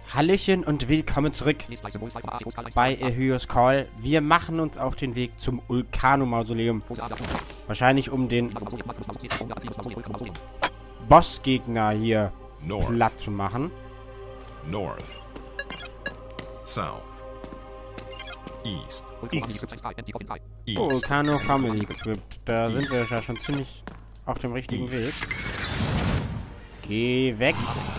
Hallöchen und willkommen zurück bei Ehyos Call. Wir machen uns auf den Weg zum Ulcano-Mausoleum. Wahrscheinlich um den Bossgegner hier platt zu machen. North, South, East, East, Oh, Ulcano Family Crypt. Da sind wir ja schon ziemlich auf dem richtigen Weg. Geh weg.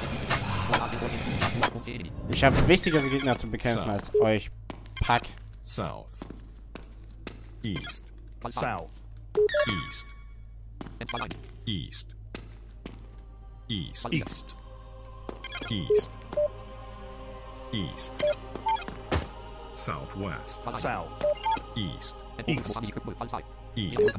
Ich habe wichtigere Gegner zu bekämpfen als euch. Pack. South, East, South, East, East, East, East, East, East, Southwest, South, East, East, East,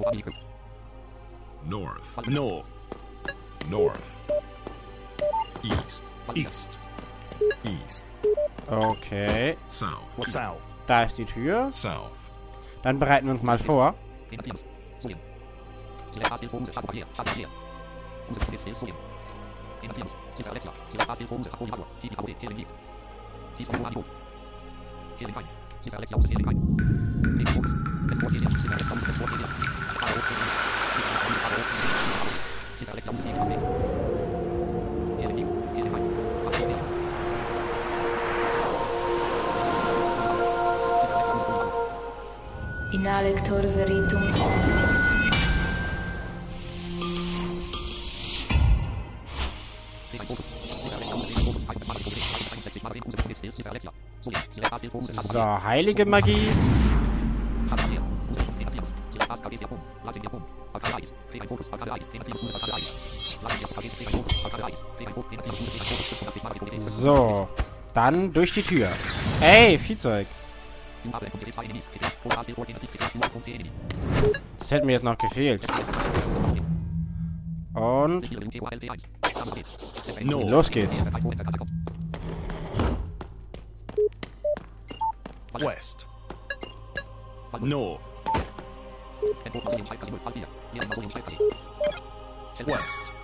North, North, North, East, East, East, Okay. South, South, Da ist die Tür. South, Dann bereiten wir uns mal vor. In lector veritum sanctis. So, heilige Magie. So, dann durch die Tür. Ey, Viehzeug. Das hätte mir jetzt noch gefehlt. Und los geht's. West, North, West,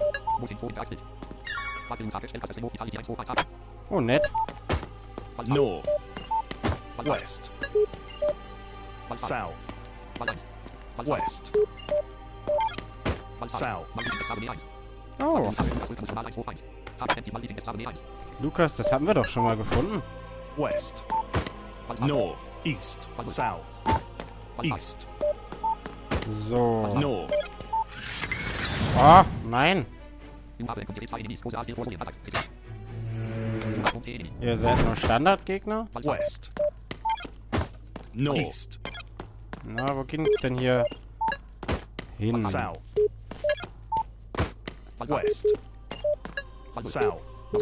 Oh, nett. North, West, South, West, South, Oh, Lukas, das haben wir doch schon mal gefunden. West, North, East, South, East, So. North, Oh, nein. Ihr seid nur Standardgegner? West, North, East, Na, wo ging's denn hier hin? South, West, South,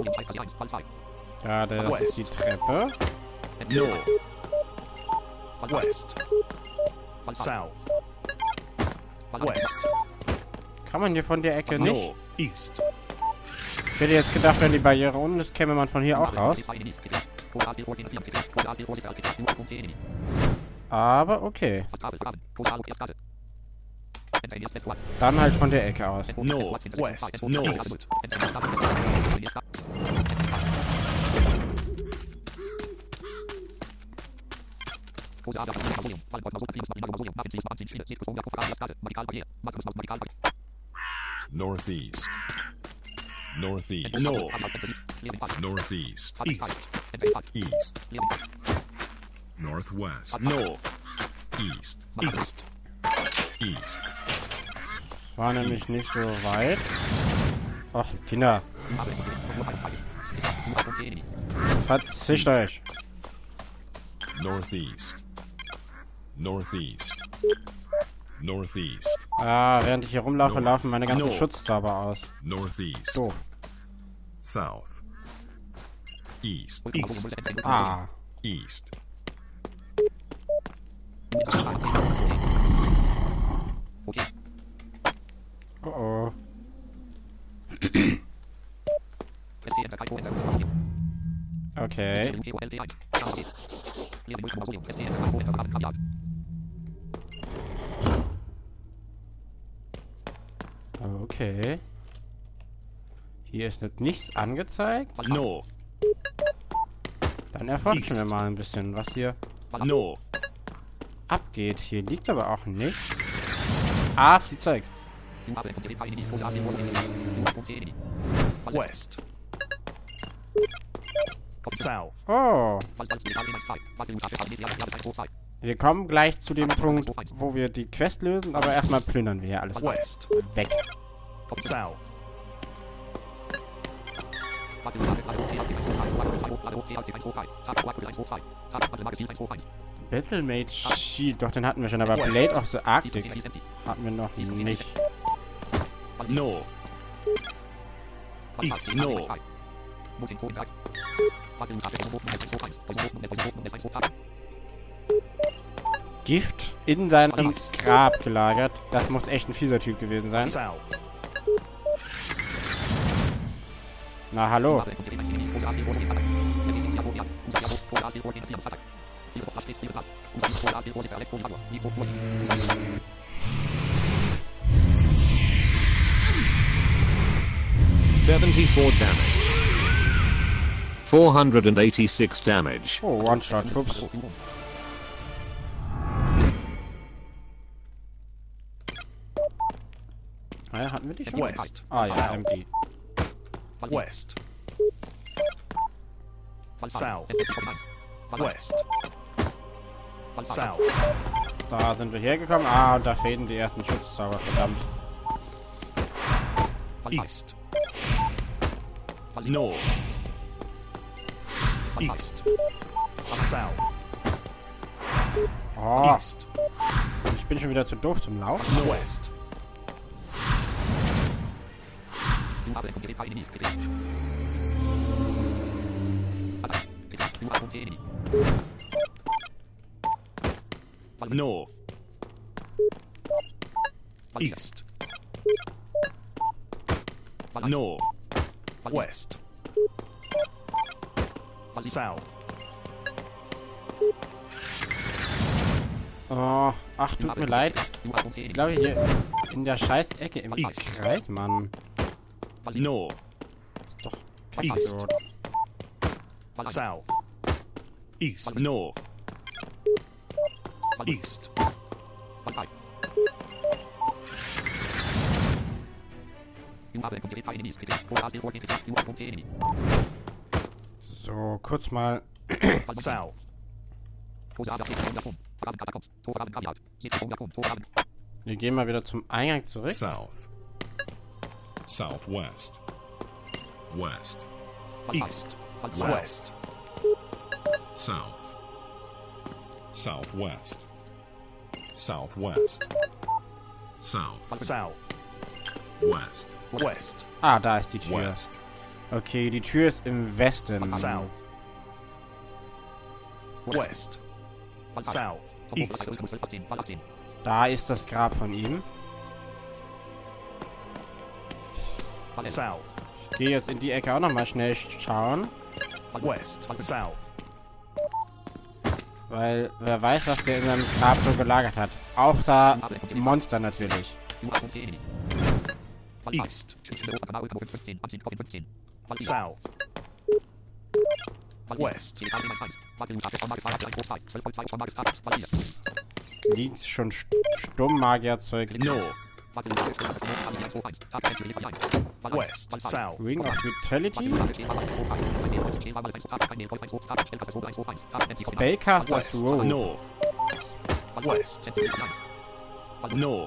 Ja, das ist die Treppe. North, West, South, West, Kann man hier von der Ecke nicht? North, East, Ich hätte jetzt gedacht, wenn die Barriere unten ist, käme man von hier auch raus. Aber okay. Dann halt von der Ecke aus. North, West, North, Northeast, Northeast, North, Northeast, East, East, Northwest, North, East, East, East, War nämlich nicht so weit. Ach, Kinder. Verzicht euch. Northeast, Northeast, Northeast, Ah, während ich hier rumlaufe, North. laufen meine ganzen North. Schutzzauber aus. Northeast, Doof. South, East, East, Ah. East, Oh oh. Okay. Okay. Hier ist jetzt nichts angezeigt. North, Dann erforschen wir mal ein bisschen, was hier North. abgeht. Hier liegt aber auch nichts. Ah, Flugzeug. West. South. Oh. Wir kommen gleich zu dem Punkt, wo wir die Quest lösen, aber erstmal plündern wir hier alles West. weg. South. Battlemate Shield, doch den hatten wir schon, aber Blade of the Arctic hatten wir noch nicht. North. East. North. Gift in seinem Grab gelagert. Das muss echt ein fieser Typ gewesen sein. South. Na, hallo. $74 damage. 486 damage. Oh, One-Shot, ups. Ja, hatten wir die schon? West. Ah ja, South. MD. West. South. West. South. Da sind wir hergekommen. Ah, und da fehlen die ersten Schutzzauber, verdammt. East. North. East. South. Oh, East. ich bin schon wieder zu doof zum Laufen. West. North. East. North. West. South. Oh, ach, tut mir leid. Ich glaube hier in der scheiß Ecke im Kreis, Mann. North. Ist doch kacke East. so. South. East. North. East. So, kurz mal. South. Wir gehen mal wieder zum Eingang zurück. South. Southwest. West. East. West. South. Southwest. Southwest. South. South. West. West. Ah, da ist die Tür. West. Okay, die Tür ist im Westen. South. West. South. East. Da ist das Grab von ihm. South. Ich gehe jetzt in die Ecke auch nochmal schnell schauen. West. South. Weil wer weiß, was der in seinem Grab so gelagert hat. Außer Monster natürlich. East. South. West. Liegt schon Sturmmagierzeug. North. West. South. Ring of Vitality. Spellcaster's Row. North. West. North.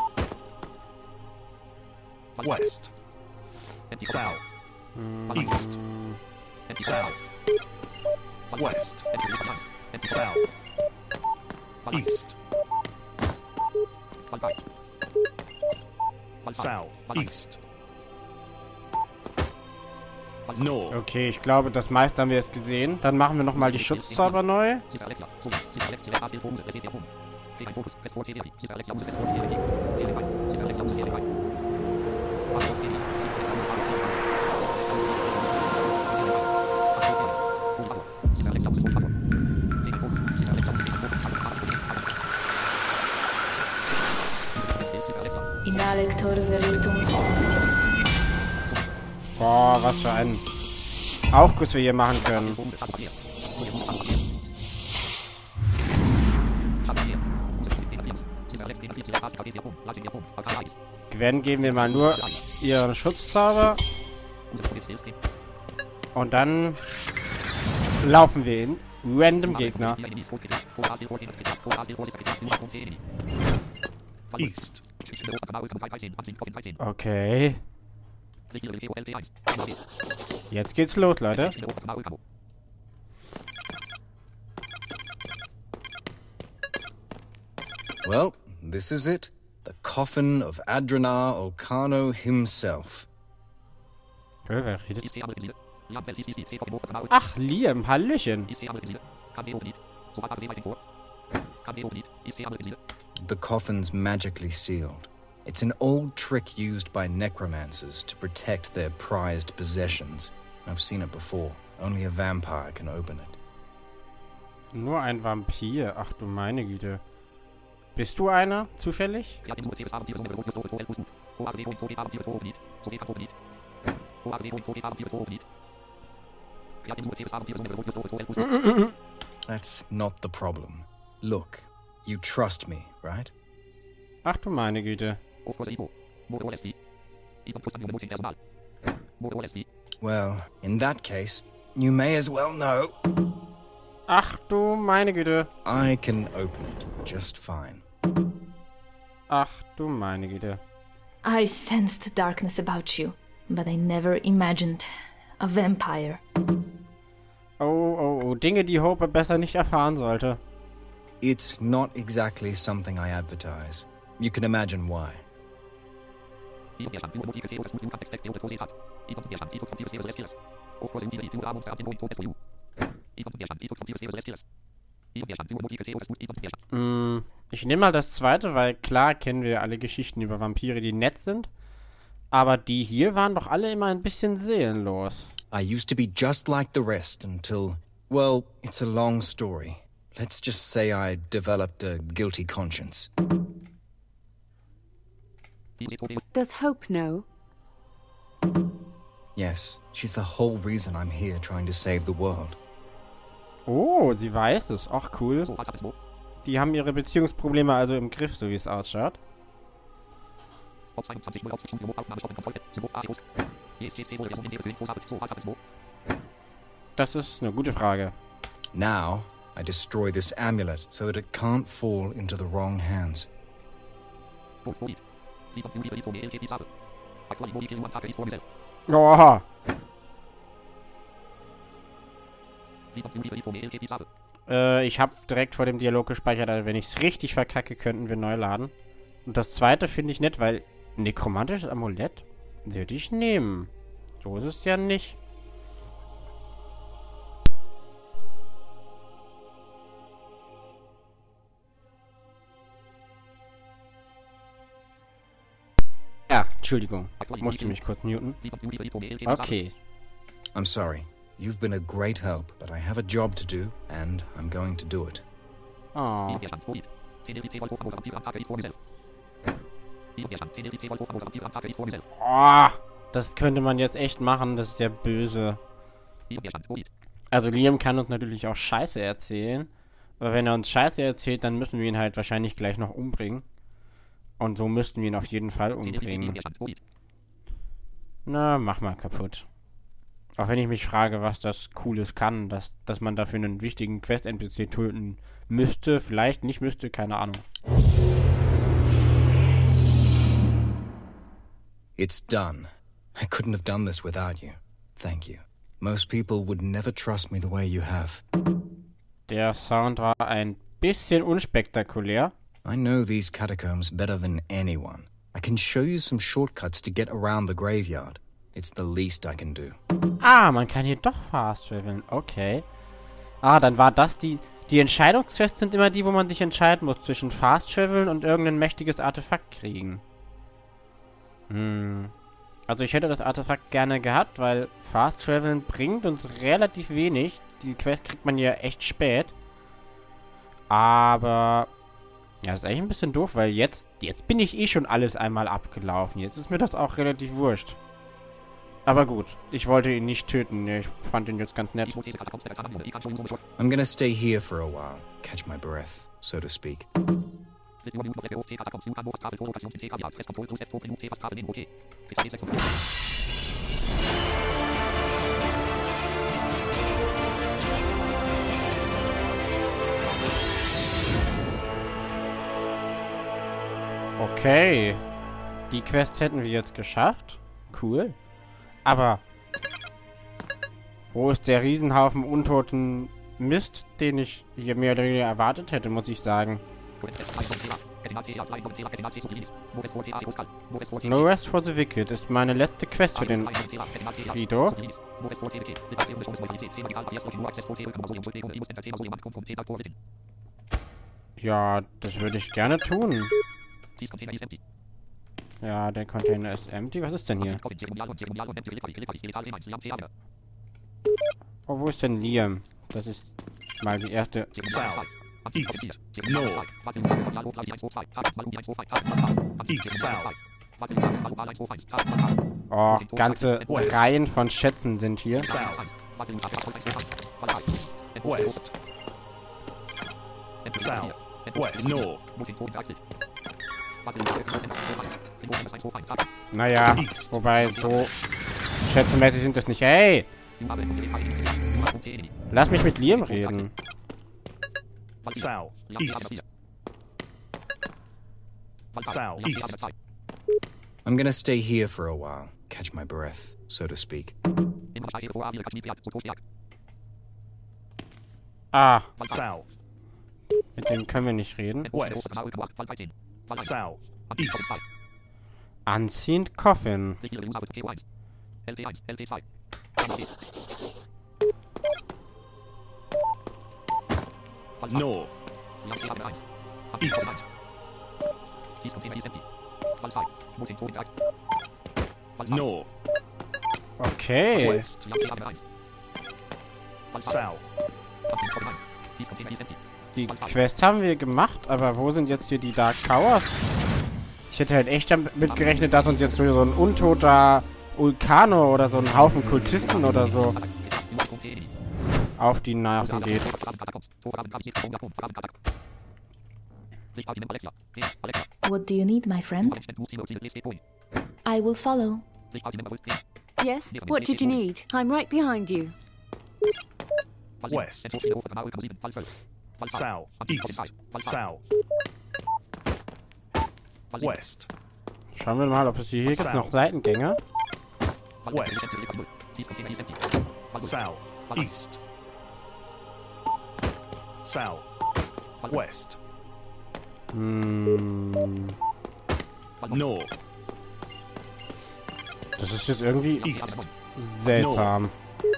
West. South. East. South. West. South. East. South. East. North. Okay, ich glaube, das meiste haben wir jetzt gesehen. Dann machen wir nochmal die Schutzzauber neu. Inhalector Veritum Sanctus. Boah, was für ein Aufguss wir hier machen können. Gwen geben wir mal nur ihren Schutzzauber. Und dann laufen wir in random Gegner. East. Okay. Jetzt geht's los, Leute. Well, this is it. The coffin of Adrenar Olcano himself. Wer redet? Ach, Liam, Hallöchen. The coffin's magically sealed. It's an old trick used by necromancers to protect their prized possessions. I've seen it before. Only a vampire can open it. Nur ein Vampir. Ach du meine Güte. Bist du einer, zufällig? That's not the problem. Look, you trust me, right? Ach du meine Güte. Well, in that case, you may as well know Ach du meine Güte. I can open it just fine. Ach du meine Güte. I sensed darkness about you, but I never imagined a vampire. Oh, Dinge, die Hope besser nicht erfahren sollte. It's not exactly something I advertise. You can imagine why. Ich nehme mal das zweite, weil klar kennen wir alle Geschichten über Vampire, die nett sind. Aber die hier waren doch alle immer ein bisschen seelenlos. I used to be just like the rest until, well, it's a long story. Let's just say I developed a guilty conscience. Does Hope know? Yes, she's the whole reason I'm here trying to save the world. Oh, sie weiß es. Ach, cool. Die haben ihre Beziehungsprobleme also im Griff, so wie es ausschaut. Das ist eine gute Frage. Now, I destroy this amulet so that it can't fall into the wrong hands. Oha. Ich hab's direkt vor dem Dialog gespeichert, also wenn ich's richtig verkacke, könnten wir neu laden. Und das zweite finde ich nett, weil nekromantisches Amulett würde ich nehmen. So ist es ja nicht. Ja, Entschuldigung. Ich musste mich kurz muten. Okay. I'm sorry. You've been a great help, but I have a job to do, and I'm going to do it. Oh. Oh, das könnte man jetzt echt machen, das ist ja böse. Also Liam kann uns natürlich auch Scheiße erzählen, aber wenn er uns Scheiße erzählt, dann müssen wir ihn halt wahrscheinlich gleich noch umbringen. Und so müssten wir ihn auf jeden Fall umbringen. Na, mach mal kaputt. Auch wenn ich mich frage, was das Cooles kann, dass man dafür einen wichtigen Quest-NPC töten müsste, vielleicht nicht müsste, keine Ahnung. It's done. I couldn't have done this without you. Thank you. Most people would never trust me the way you have. Der Sound war ein bisschen unspektakulär. I know these catacombs better than anyone. I can show you some shortcuts to get around the graveyard. It's the least I can do. Ah, man kann hier doch fast traveln. Okay. Ah, dann war das die Entscheidungstests sind immer die, wo man sich entscheiden muss zwischen fast traveln und irgendein mächtiges Artefakt kriegen. Also ich hätte das Artefakt gerne gehabt, weil fast traveln bringt uns relativ wenig. Die Quest kriegt man ja echt spät. Aber ja, das ist eigentlich ein bisschen doof, weil jetzt bin ich eh schon alles einmal abgelaufen. Jetzt ist mir das auch relativ wurscht. Aber gut, ich wollte ihn nicht töten. Ich fand ihn jetzt ganz nett. I'm gonna stay here for a while, catch my breath, so to speak. Okay. Die Quest hätten wir jetzt geschafft. Cool. Aber wo ist der Riesenhaufen untoten Mist, den ich hier mehr oder weniger erwartet hätte, muss ich sagen. No Rest for the Wicked ist meine letzte Quest für den Friedhof. Ja, das würde ich gerne tun. Ja, der Container ist empty. Was ist denn hier? Oh, wo ist denn Liam? Das ist mal die erste... South. East. North. East. South. Oh, ganze Reihen von Schätzen sind hier. South. West. South. West. North. Naja, wobei so schätzenmäßig sind das nicht. Hey! Lass mich mit Liam reden. South. East. South. East. I'm gonna stay here for a while, catch my breath, so to speak. Ah, South. mit dem können wir nicht reden. West. South. East. Ancient Coffin. North. East. North. Okay. West. South. Die Quest haben wir gemacht, aber wo sind jetzt hier die Dark Towers? Ich hätte halt echt damit gerechnet, dass uns jetzt so ein untoter Vulkano oder so ein Haufen Kultisten oder so auf die Nerven geht. What do you need, my friend? I will follow. Yes? What did you need? I'm right behind you. West. South. East. South. West. Schauen wir mal, ob es hier gibt noch Seitengänge. West. South. East. South. West. North. Das ist jetzt irgendwie East. seltsam.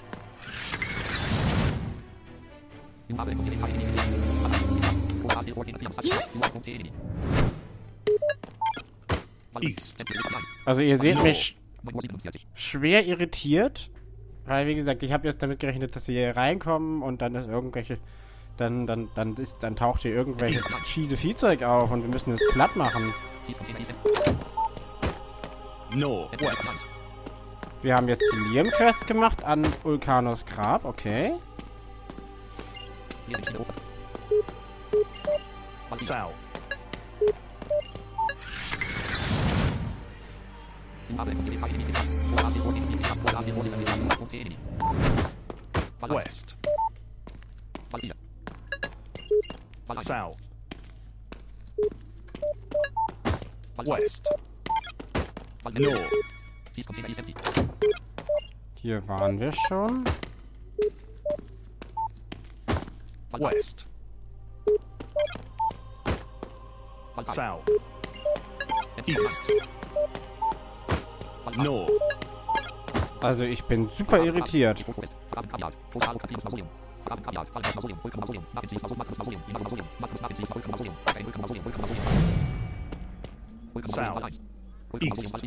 East. Also ihr seht mich schwer irritiert, weil wie gesagt, ich habe jetzt damit gerechnet, dass sie hier reinkommen und dann ist irgendwelche, dann taucht hier irgendwelches fiese Viehzeug auf und wir müssen es platt machen. North. West. Wir haben jetzt die Liam-Quest gemacht an Vulkanos Grab, okay. South. West. South. West. North. Hier waren wir schon. West. South. East. North. Also ich bin super irritiert. South. East.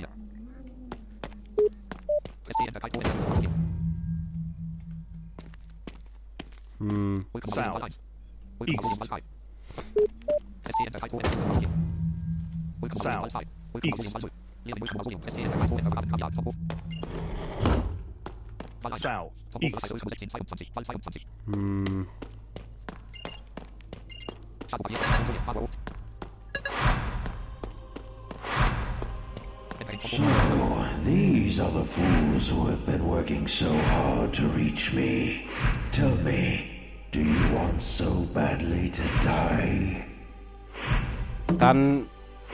South. East. South. East. South. East. So, these are the fools who have been working so hard to reach me. Tell me, do you want so badly to die? Dann...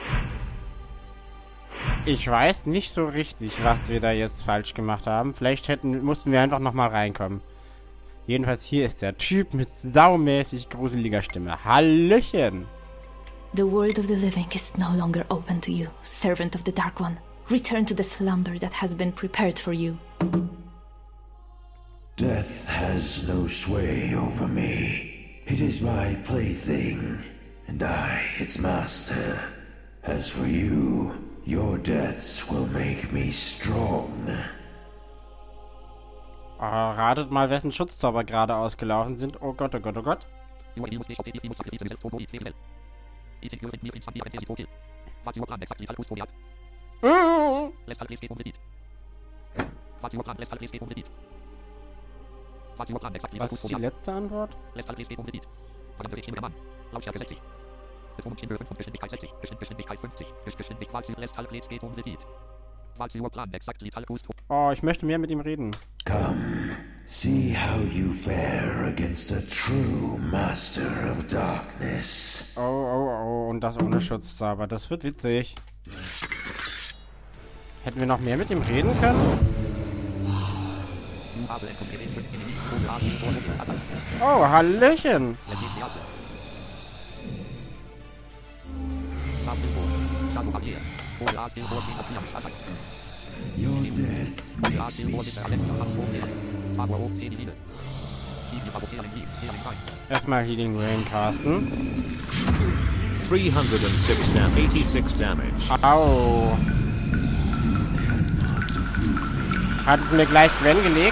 Ich weiß nicht so richtig, was wir da jetzt falsch gemacht haben. Vielleicht mussten wir einfach nochmal reinkommen. Jedenfalls hier ist der Typ mit saumäßig gruseliger Stimme. Hallöchen! The world of the living is no longer open to you, servant of the Dark One. Return to the slumber that has been prepared for you. Death has no sway over me. It is my plaything, and I, its master. As for you, your deaths will make me strong. Ratet mal, wessen Schutzzauber gerade ausgelaufen sind. Oh Gott, oh Gott, oh Gott. Was ist die letzte Antwort? Oh, ich möchte mehr mit ihm reden. Come, see how you fare against a true master of darkness. Oh, oh, oh, und das ohne Schutzzauber. Das wird witzig. Hätten wir noch mehr mit ihm reden können? Oh, Hallöchen! Your death makes me strong. Erstmal Healing Rain casten. 86 damage. Au! Hat mir gleich Gwen gelegt.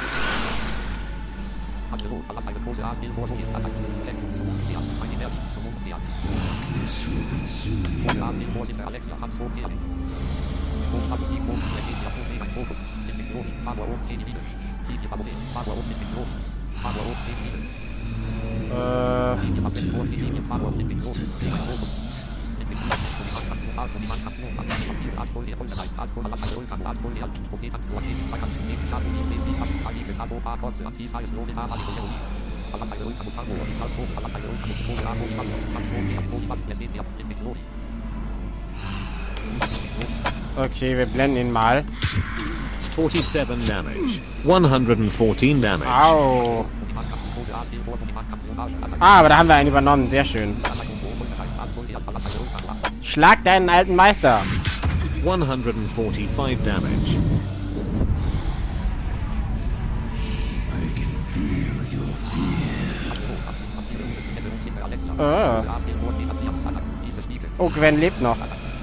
Okay, wir blenden ihn mal. 47 damage. 114 damage. Au. Ah, aber da haben wir einen übernommen. Sehr schön. Schlag deinen alten Meister. 145 damage. Oh, Gwen lebt noch.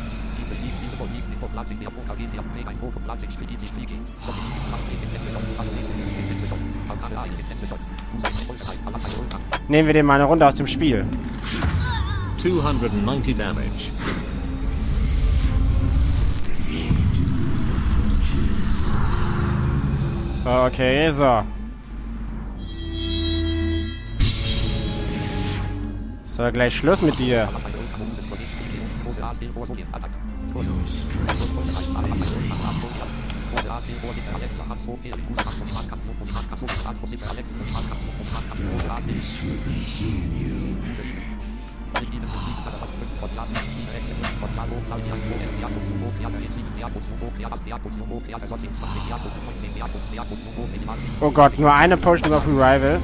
Nehmen wir den mal eine Runde aus dem Spiel. 290 damage. Okay, so. So, gleich Schluss mit dir. Oh Gott, nur eine Potion of Revival.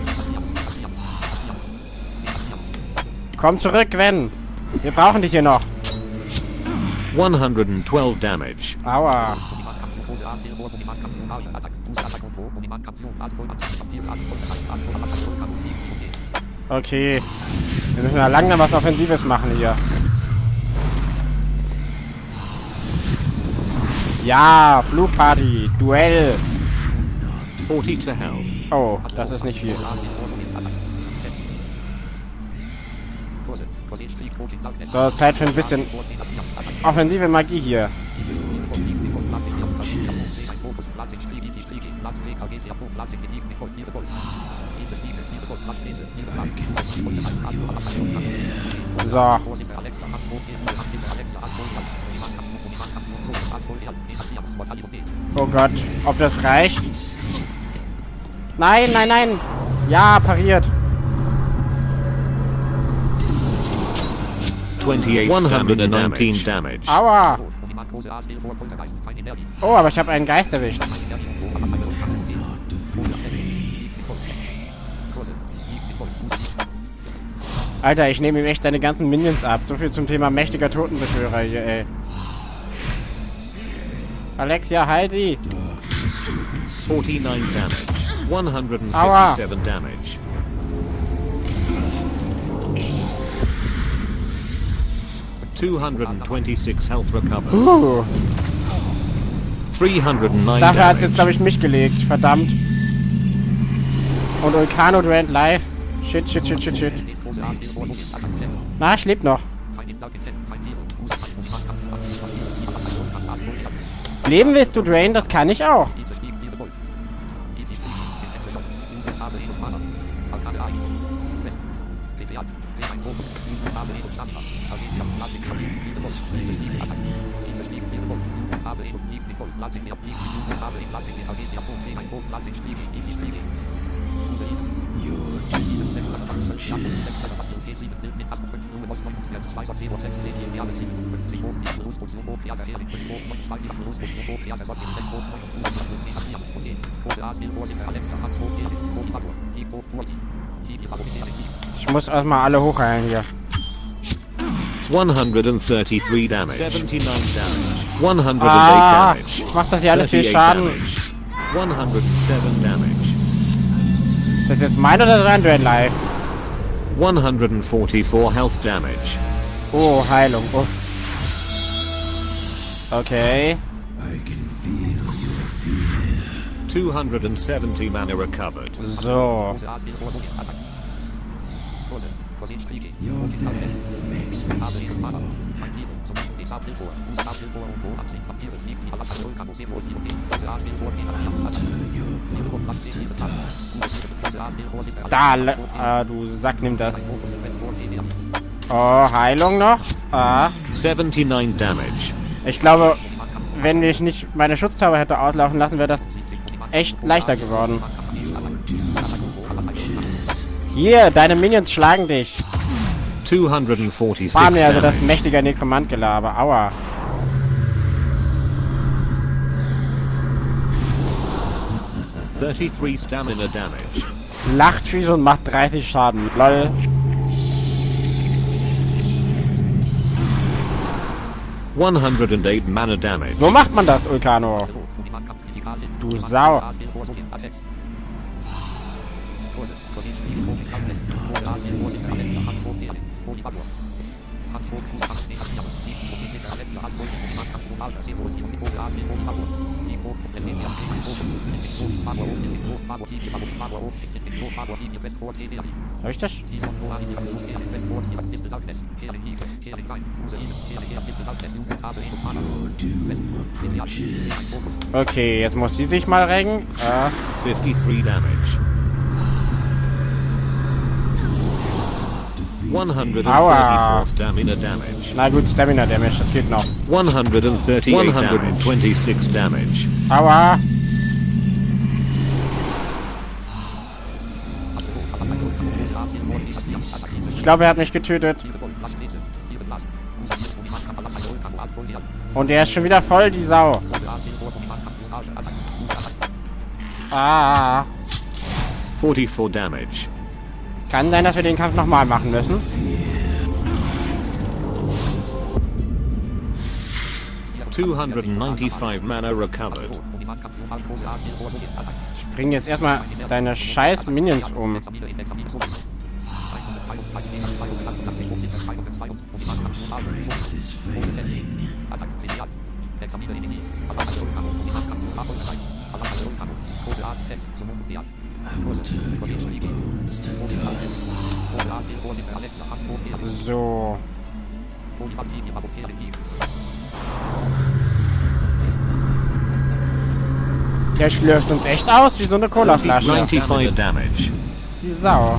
Komm zurück, Gwen. Wir brauchen dich hier noch. 112 damage. Aua. Okay. Wir müssen ja langsam was Offensives machen hier. Ja, Flugparty, Duell. 40 to health. Oh, das ist nicht viel. So, Zeit für ein bisschen offensive Magie hier. So. Oh Gott, ob das reicht? Nein, nein, nein! Ja, pariert! 119 damage. Aua! Oh, aber ich habe einen Geist erwischt. Alter, ich nehme ihm echt seine ganzen Minions ab. So viel zum Thema mächtiger Totenbeschwörer hier, ey. Alexia, halt die! 49 damage. 157 Aua. damage. $226 health recovered. 309 Dafür hat es jetzt, damage. glaube ich, mich gelegt. Verdammt. Und Ulcano drained live. Shit, shit, shit, shit, shit. Na, ich lebe noch. Leben willst du, Drain? Das kann ich auch. Ich muss erstmal alle hochheilen hier. 133 damage. 79 damage. 108 Ah, damage. macht das hier alles viel 38 Schaden. damage. 107 damage. Ist das jetzt mein oder dein Drain live? 144 health damage. Oh, Heilung. Uff. Okay. 270 mana recovered. So. Da, du Sack, nimm das. Oh, Heilung noch. Ah. 79 damage. Ich glaube, wenn ich nicht meine Schutzzauber hätte auslaufen lassen, wäre das echt leichter geworden. Hier, deine Minions schlagen dich. 246 War mir also das damage. mächtige Nekromant-Gelaber. Aua. $33 stamina damage. Lacht fies und macht 30 Schaden. Lol. $108 mana damage. So macht man das, Ulcano. Du Sau. Hab ich das? Okay, jetzt muss sie sich mal recken. 53 damage. 134 Aua. stamina damage. Na gut, Stamina Damage, das geht noch. 138 126 damage. Aua. Ich glaube, er hat mich getötet. Und er ist schon wieder voll, die Sau. Ah. 44 damage. Kann sein, dass wir den Kampf nochmal machen müssen. $295 mana recovered. Ich bring jetzt erstmal deine scheiß Minions um. So. Der schlürft uns echt aus wie so eine Colaflasche. 95 damage. Die Sau.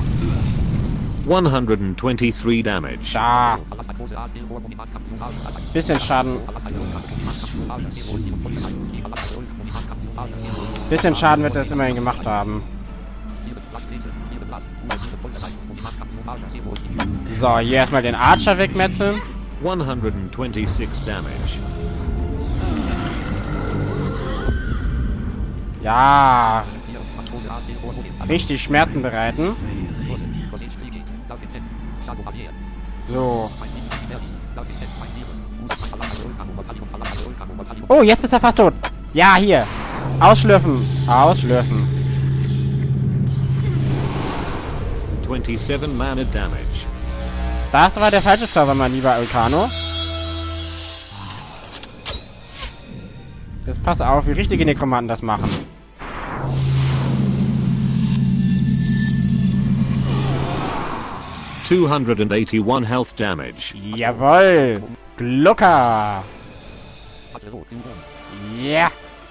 123 damage. Da. Bisschen Schaden. Bisschen Schaden wird das immerhin gemacht haben. So, hier erstmal den Archer wegmetzeln. 126 damage. Ja. Richtig Schmerzen bereiten. So. Oh, jetzt ist er fast tot. Ja, hier. Ausschlürfen. Ausschlürfen. 27 mana damage. Das war der falsche Server, mein lieber Ulcano. Jetzt pass auf, wie richtige Nekromanten das machen. $281 health damage. Jawohl. Glucker. Ja.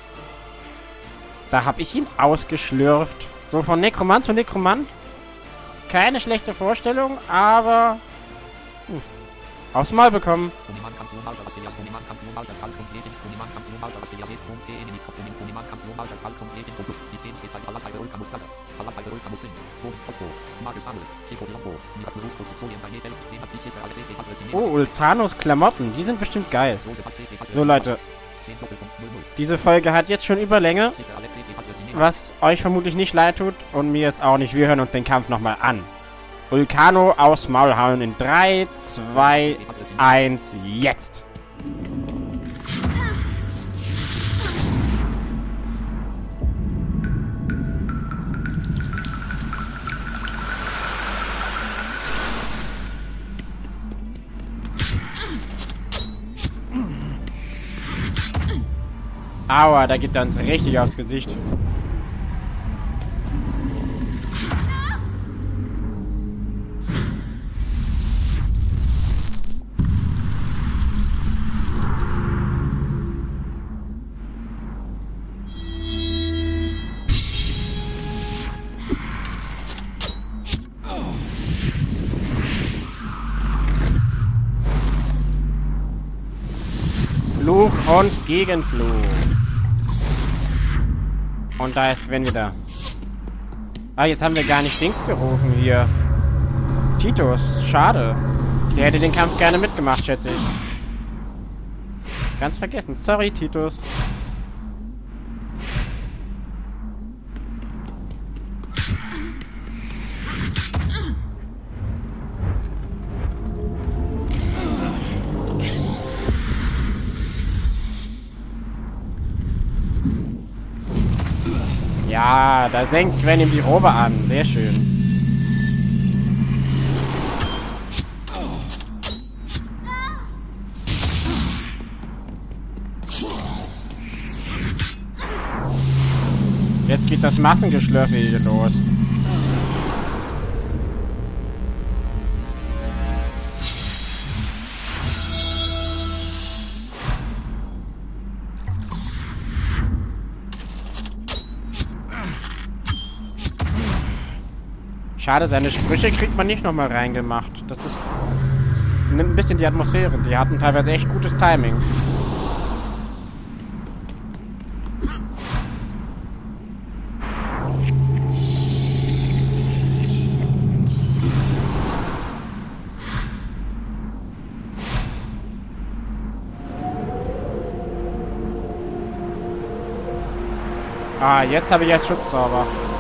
Da hab ich ihn ausgeschlürft. So von Nekromant zu Nekromant. Keine schlechte Vorstellung, aber... aufs Maul bekommen. Oh, Ulcanos Klamotten, die sind bestimmt geil. So, Leute. Diese Folge hat jetzt schon Überlänge, was euch vermutlich nicht leid tut und mir jetzt auch nicht. Wir hören uns den Kampf nochmal an. Ulcano aufs Maul hauen in 3, 2, 1, jetzt! Aua, da geht dann richtig aufs Gesicht. Fluch und Gegenfluch. Und da ist Sven wieder. Ah, jetzt haben wir gar nicht Dings gerufen hier. Titus, schade. Der hätte den Kampf gerne mitgemacht, schätze ich. Ganz vergessen. Sorry, Titus. Ja, da senkt Sven ihm die Robe an. Sehr schön. Jetzt geht das Massengeschlürfe hier los. Schade, seine Sprüche kriegt man nicht nochmal reingemacht. Das ist... nimmt ein bisschen die Atmosphäre. Die hatten teilweise echt gutes Timing. Ah, jetzt habe ich jetzt Schutzzauber.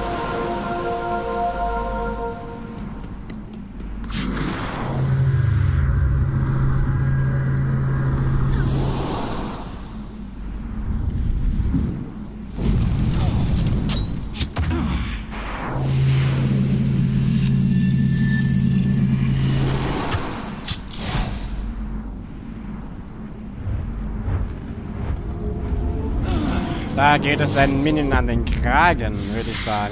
Da geht es seinen Minion an den Kragen, würde ich sagen.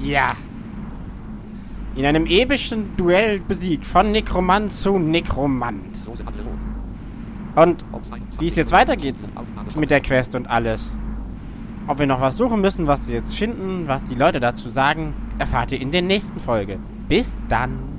Ja. In einem epischen Duell besiegt. Von Nekromant zu Nekromant. Und wie es jetzt weitergeht mit der Quest und alles. Ob wir noch was suchen müssen, was wir jetzt finden, was die Leute dazu sagen, erfahrt ihr in der nächsten Folge. Bis dann.